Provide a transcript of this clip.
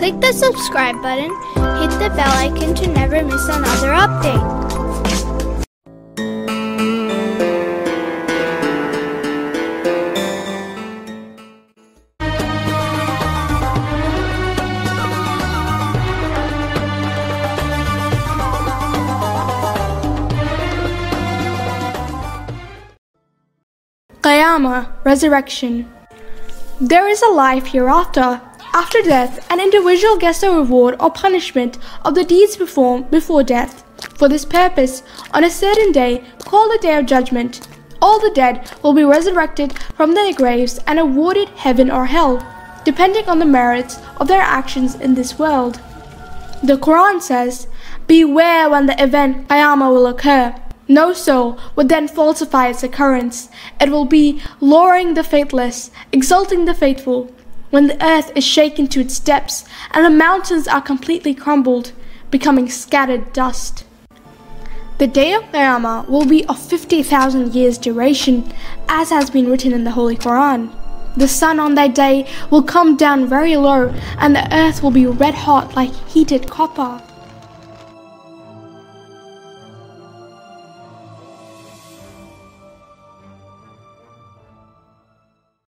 Click the subscribe button, hit the bell icon to never miss another update. Qiyamah, resurrection. There is a life hereafter. After death, an individual gets a reward or punishment of the deeds performed before death. For this purpose, on a certain day, called the Day of Judgment, all the dead will be resurrected from their graves and awarded heaven or hell, depending on the merits of their actions in this world. The Quran says, "Beware when the event Qiyamah will occur. No soul would then falsify its occurrence. It will be lowering the faithless, exalting the faithful, when the earth is shaken to its depths and the mountains are completely crumbled, becoming scattered dust." The day of Qiyamah will be of 50,000 years duration, as has been written in the Holy Quran. The sun on that day will come down very low, and the earth will be red hot like heated copper.